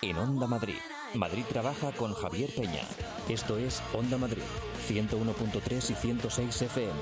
en Onda Madrid. Madrid trabaja con Javier Peña. Esto es Onda Madrid, 101.3 y 106 FM.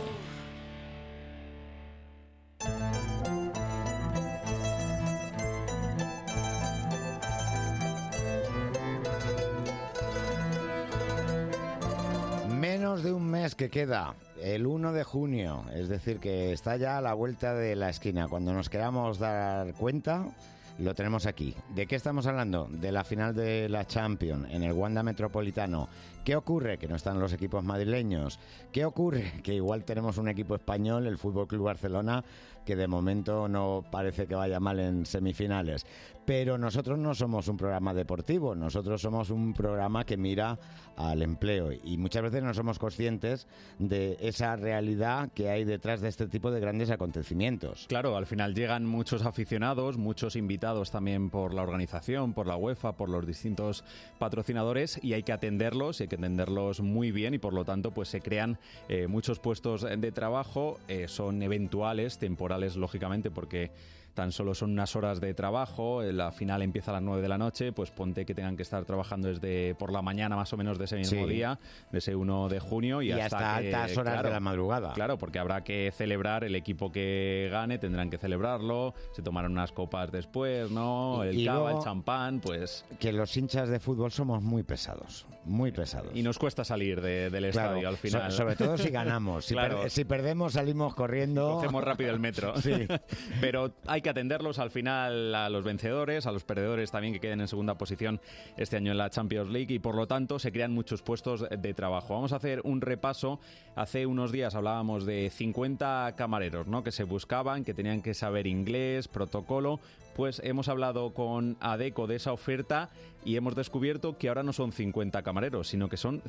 Menos de un mes que queda, el 1 de junio, es decir, que está ya a la vuelta de la esquina. Cuando nos queramos dar cuenta, lo tenemos aquí. ¿De qué estamos hablando? De la final de la Champions en el Wanda Metropolitano. ¿Qué ocurre? Que no están los equipos madrileños. ¿Qué ocurre? Que igual tenemos un equipo español, el Fútbol Club Barcelona, que de momento no parece que vaya mal en semifinales. Pero nosotros no somos un programa deportivo, nosotros somos un programa que mira al empleo y muchas veces no somos conscientes de esa realidad que hay detrás de este tipo de grandes acontecimientos. Claro, al final llegan muchos aficionados, muchos invitados también por la organización, por la UEFA, por los distintos patrocinadores y hay que atenderlos, y hay que atenderlos muy bien y por lo tanto pues se crean muchos puestos de trabajo, son eventuales, temporales lógicamente porque tan solo son unas horas de trabajo, la final empieza a las 9 de la noche, pues ponte que tengan que estar trabajando desde por la mañana más o menos de ese mismo día, de ese 1 de junio y hasta altas horas de la madrugada. Claro, porque habrá que celebrar, el equipo que gane tendrán que celebrarlo, se tomarán unas copas después, ¿no? El cava, el champán, pues... Que los hinchas de fútbol somos muy pesados, muy pesados. Y nos cuesta salir del estadio al final. Sobre todo si ganamos, si perdemos salimos corriendo... Cogemos rápido el metro. Sí. Pero hay que atenderlos al final a los vencedores, a los perdedores también que queden en segunda posición este año en la Champions League y por lo tanto se crean muchos puestos de trabajo. Vamos a hacer un repaso. Hace unos días hablábamos de 50 camareros, ¿no?, que se buscaban, que tenían que saber inglés, protocolo. Pues hemos hablado con Adecco de esa oferta y hemos descubierto que ahora no son 50 camareros, sino que son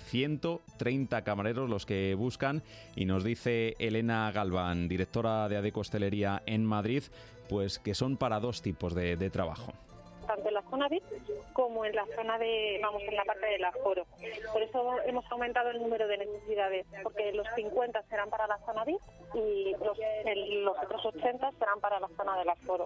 130 camareros los que buscan y nos dice Elena Galván, directora de Adecco Hostelería en Madrid, pues que son para dos tipos de trabajo. Tanto en la zona VIP como en la zona en la parte del aforo. Por eso hemos aumentado el número de necesidades, porque los 50 serán para la zona VIP y los otros 80 serán para la zona del aforo.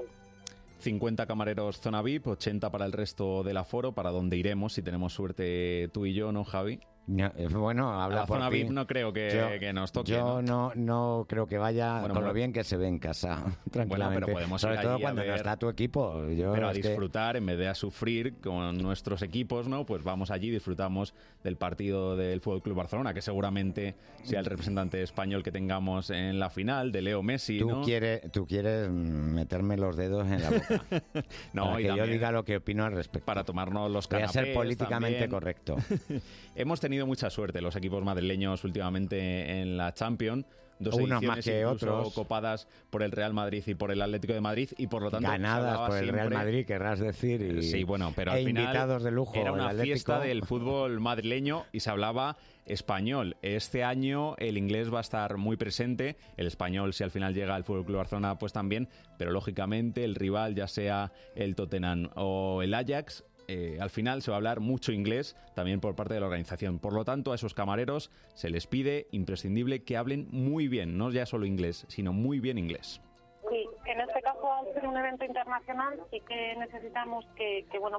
50 camareros zona VIP, 80 para el resto del aforo, para donde iremos si tenemos suerte tú y yo, ¿no, Javi? No, bueno, habla la por zona ti. VIP no creo que nos toque. Yo no creo que vaya, bueno, con lo bien que se ve en casa, tranquilamente. Bueno, pero podemos sobre ir todo allí cuando a ver, no está tu equipo. Pero a disfrutar en vez de a sufrir con nuestros equipos, ¿no? Pues vamos allí, disfrutamos del partido del Fútbol Club Barcelona, que seguramente sea el representante español que tengamos en la final, de Leo Messi, Tú ¿no? quieres meterme los dedos en la boca. No, para y que también, yo diga lo que opino al respecto. Para tomarnos los Voy a canapés. ser políticamente también. correcto. Hemos tenido mucha suerte los equipos madrileños últimamente en la Champions. Dos unos ediciones más que incluso otros, copadas por el Real Madrid y por el Atlético de Madrid y por lo tanto ganadas por el Real Madrid, querrás decir, y, sí, bueno, pero al final invitados de lujo. Era una el Atlético. fiesta del fútbol madrileño y se hablaba español. Este año el inglés va a estar muy presente, el español si al final llega al Fútbol Club Barcelona pues también, pero lógicamente el rival, ya sea el Tottenham o el Ajax, al final se va a hablar mucho inglés también por parte de la organización. Por lo tanto, a esos camareros se les pide imprescindible que hablen muy bien, no ya solo inglés, sino muy bien inglés. Sí, en este caso, al ser un evento internacional, sí que necesitamos que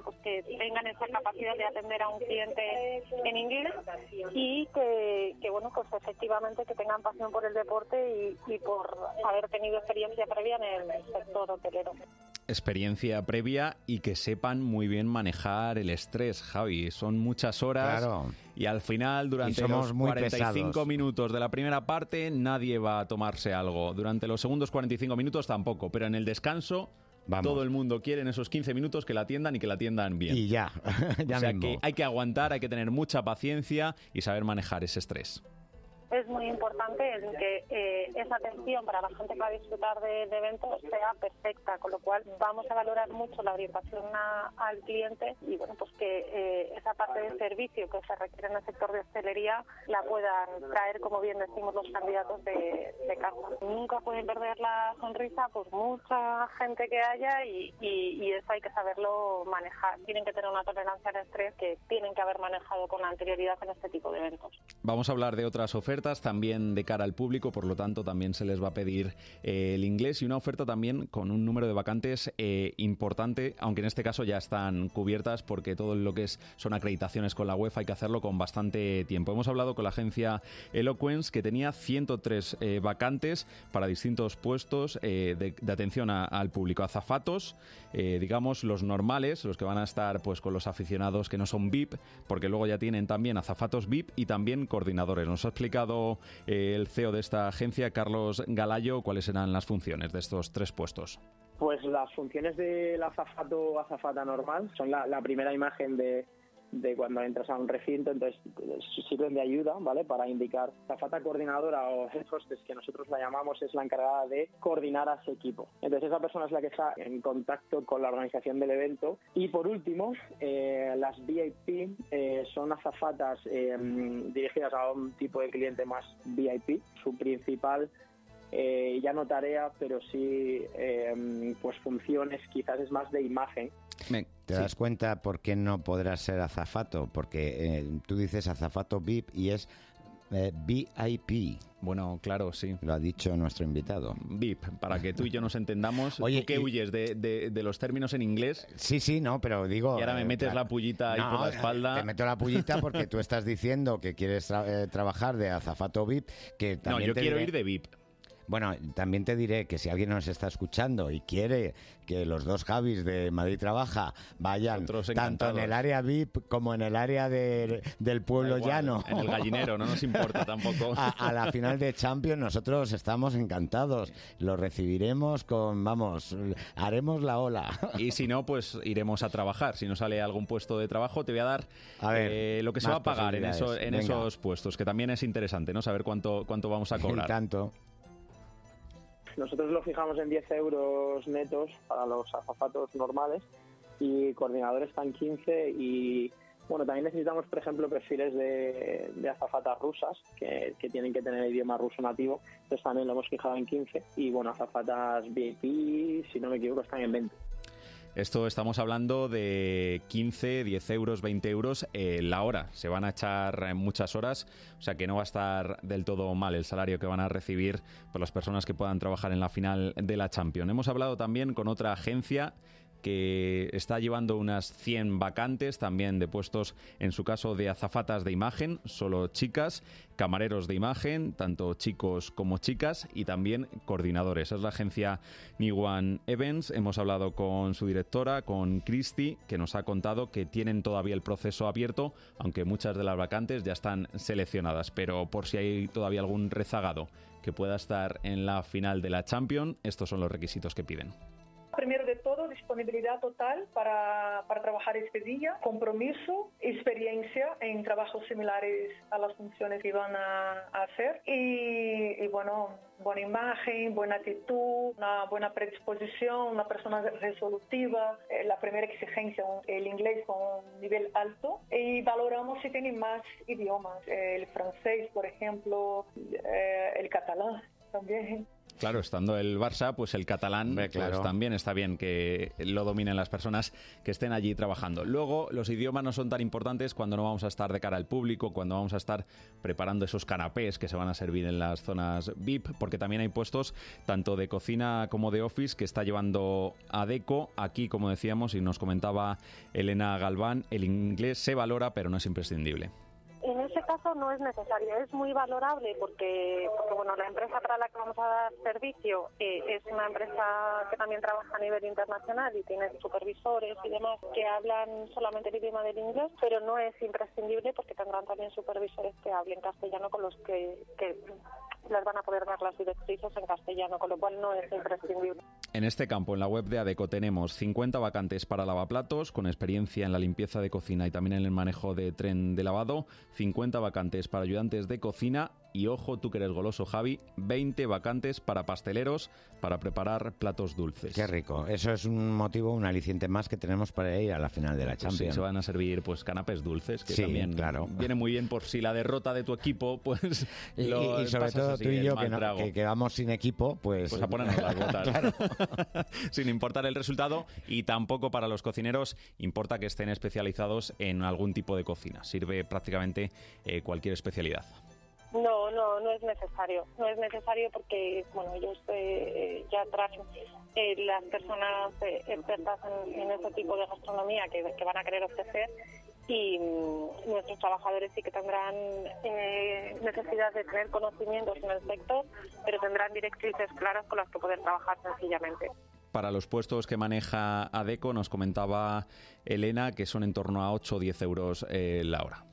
tengan esa capacidad de atender a un cliente en inglés y que efectivamente que tengan pasión por el deporte y por haber tenido experiencia previa en el sector hotelero. Experiencia previa y que sepan muy bien manejar el estrés, Javi. Son muchas horas, claro, y al final, durante los 45 pesados. minutos de la primera parte, nadie va a tomarse algo. Durante los segundos 45 minutos tampoco, pero en el descanso... Vamos. Todo el mundo quiere en esos 15 minutos que la atiendan y que la atiendan bien. Y ya, o sea que hay que aguantar, hay que tener mucha paciencia y saber manejar ese estrés. Es muy importante que esa atención para la gente que va a disfrutar de eventos sea perfecta, con lo cual vamos a valorar mucho la orientación al cliente y bueno, pues que esa parte de servicio que se requiere en el sector de hostelería la puedan traer, como bien decimos, los candidatos de casa. Nunca pueden perder la sonrisa, pues mucha gente que haya y eso hay que saberlo manejar. Tienen que tener una tolerancia al estrés que tienen que haber manejado con anterioridad en este tipo de eventos. Vamos a hablar de otras ofertas ofertas también de cara al público, por lo tanto también se les va a pedir el inglés, y una oferta también con un número de vacantes importante, aunque en este caso ya están cubiertas porque todo lo que son acreditaciones con la UEFA hay que hacerlo con bastante tiempo. Hemos hablado con la agencia Eloquence, que tenía 103 vacantes para distintos puestos de atención al público. Azafatos, digamos los normales, los que van a estar pues con los aficionados que no son VIP, porque luego ya tienen también azafatos VIP y también coordinadores. Nos ha explicado el CEO de esta agencia, Carlos Galayo, cuáles eran las funciones de estos 3 puestos. Pues las funciones del azafato o azafata normal son la primera imagen de cuando entras a un recinto, entonces sirven de ayuda, ¿vale? Para indicar. La azafata coordinadora o head hostess, que nosotros la llamamos, es la encargada de coordinar a ese equipo. Entonces esa persona es la que está en contacto con la organización del evento. Y por último, las VIP son azafatas dirigidas a un tipo de cliente más VIP. Su principal ya no tarea, pero sí pues funciones, quizás es más de imagen. ¿Te das cuenta por qué no podrás ser azafato? Porque tú dices azafato VIP y es VIP. Bueno, claro, sí. Lo ha dicho nuestro invitado. VIP, para que tú y yo nos entendamos. Oye, ¿tú qué huyes de los términos en inglés? Sí, no, pero digo... Y ahora me metes la pullita ahí por la espalda. Te meto la pullita porque tú estás diciendo que quieres trabajar de azafato VIP. Que también no, yo quiero ir de VIP. Bueno, también te diré que si alguien nos está escuchando y quiere que los 2 Javis de Madrid Trabaja vayan tanto en el área VIP como en el área del pueblo llano, en el gallinero, no nos importa tampoco, a la final de Champions, nosotros estamos encantados. Lo recibiremos haremos la ola. Y si no, pues iremos a trabajar. Si no sale algún puesto de trabajo, te voy a dar lo que se va a pagar en esos puestos, que también es interesante, ¿no? Saber cuánto vamos a cobrar. Y tanto. Nosotros lo fijamos en 10 euros netos para los azafatos normales y coordinadores están 15 y bueno, también necesitamos, por ejemplo, perfiles de azafatas rusas que tienen que tener el idioma ruso nativo, entonces también lo hemos fijado en 15 y bueno, azafatas VIP, si no me equivoco, están en 20. Esto estamos hablando de 15, 10 euros, 20 euros la hora. Se van a echar muchas horas, o sea que no va a estar del todo mal el salario que van a recibir por las personas que puedan trabajar en la final de la Champions. Hemos hablado también con otra agencia que está llevando unas 100 vacantes también de puestos, en su caso de azafatas de imagen, solo chicas, camareros de imagen, tanto chicos como chicas, y también coordinadores. Es la agencia Niwan Events. Hemos hablado con su directora, con Cristi, que nos ha contado que tienen todavía el proceso abierto, aunque muchas de las vacantes ya están seleccionadas, pero por si hay todavía algún rezagado que pueda estar en la final de la Champions, estos son los requisitos que piden. Primero de todo, disponibilidad total para trabajar este día, compromiso, experiencia en trabajos similares a las funciones que van a hacer y bueno, buena imagen, buena actitud, una buena predisposición, una persona resolutiva. La primera exigencia, el inglés con un nivel alto, y valoramos si tienen más idiomas, el francés, por ejemplo, el catalán también. Claro, estando el Barça, pues el catalán pues también está bien que lo dominen las personas que estén allí trabajando. Luego, los idiomas no son tan importantes cuando no vamos a estar de cara al público, cuando vamos a estar preparando esos canapés que se van a servir en las zonas VIP, porque también hay puestos tanto de cocina como de office que está llevando Adecco. Aquí, como decíamos y nos comentaba Elena Galván, el inglés se valora, pero no es imprescindible. En ese caso no es necesario, es muy valorable porque bueno, la empresa para la que vamos a dar servicio es una empresa que también trabaja a nivel internacional y tiene supervisores y demás que hablan solamente el idioma del inglés, pero no es imprescindible porque tendrán también supervisores que hablen castellano con los que les van a poder dar las directrices en castellano, con lo cual no es imprescindible. En este campo, en la web de Adecco, tenemos 50 vacantes para lavaplatos, con experiencia en la limpieza de cocina y también en el manejo de tren de lavado, 50 vacantes para ayudantes de cocina y, ojo, tú que eres goloso, Javi, 20 vacantes para pasteleros para preparar platos dulces. Qué rico. Eso es un motivo, un aliciente más que tenemos para ir a la final de la Champions. Sí, se van a servir pues canapés dulces, que sí, también viene muy bien por si la derrota de tu equipo, pues y sobre todo tú y yo que vamos sin equipo, pues a ponernos las botas. Claro. Sin importar el resultado, y tampoco para los cocineros importa que estén especializados en algún tipo de cocina. Sirve prácticamente cualquier especialidad. No es necesario. No es necesario porque, bueno, ellos ya traen las personas expertas en ese tipo de gastronomía que van a querer ofrecer, y nuestros trabajadores sí que tendrán necesidad de tener conocimientos en el sector, pero tendrán directrices claras con las que poder trabajar sencillamente. Para los puestos que maneja Adecco, nos comentaba Elena que son en torno a 8 o 10 euros la hora.